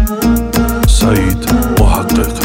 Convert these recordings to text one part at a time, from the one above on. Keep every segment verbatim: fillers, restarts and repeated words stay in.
سعید محقق.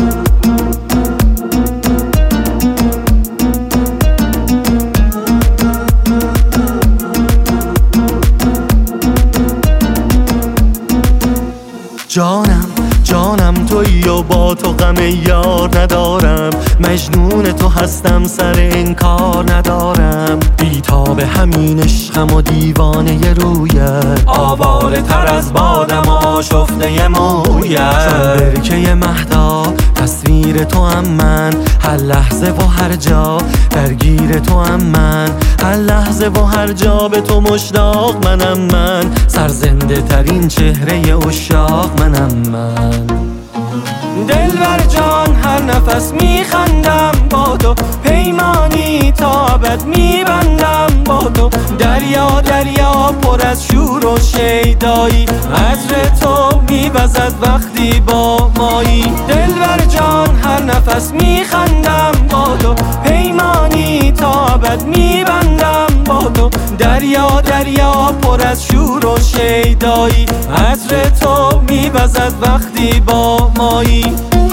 جانم جانم تویی و با تو غم یار ندارم، مجنون تو هستم سر انکار ندارم، بیتاب همین عشقم و دیوانه رویت، آواره تر از بادم و آشفته مویت، چون برکه مهدا تصویر تو هم من، هر لحظه و هر جا درگیر تو هم من، هر لحظه و هر جا به تو مشتاق منم من، سرزنده ترین چهره عشاق منم من. دلبر جان هر نفس میخندم با تو، پیمانی تا ابد میبندم با تو، دریا دریا پر از شور و شیدایی، عطر تو میوزد وقتی با مایی. دلبر جان هر نفس میخندم با تو، پیمانی تا ابد میبندم با تو، دریا دریا پر از شور و شیدایی، عطر تو میوزد وقتی با مایی.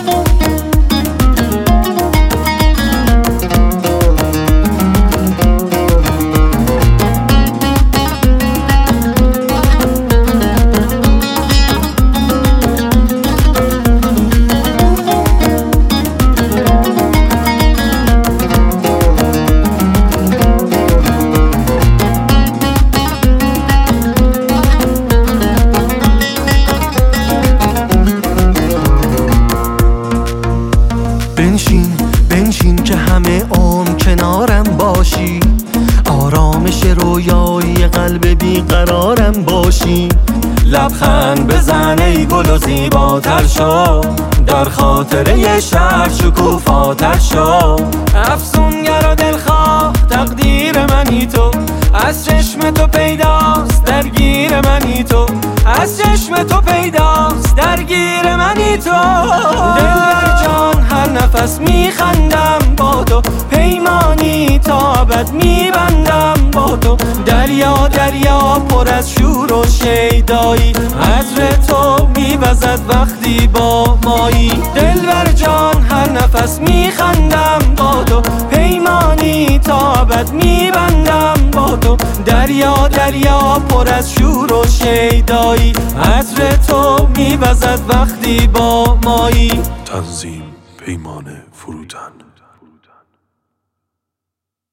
بنشین بنشین که همه عمر کنارم باشی، آرامش رویایی قلب بیقرارم باشی، لبخند بزن ای گل و زیباتر شو، در خاطره شهر شکوفاتر شو، افسونگر و دلخواه تقدیر منی تو، از چشم تو پیداست درگیر منی تو، از چشم تو پیداست درگیر منی تو. دلبر جان هر نفس میخندم با تو، پیمانی تا ابد میبندم با تو، دریا دریا پر از شور و شیدایی، عطر تو میوزد وقتی با مایی. دلبر جان هر نفس میخندم با تو، پیمانی تا ابد میبندم با تو، دریا دریا پر از شور و شیدایی، عطر تو میوزد وقتی با مایی. تنظیم پیمانه.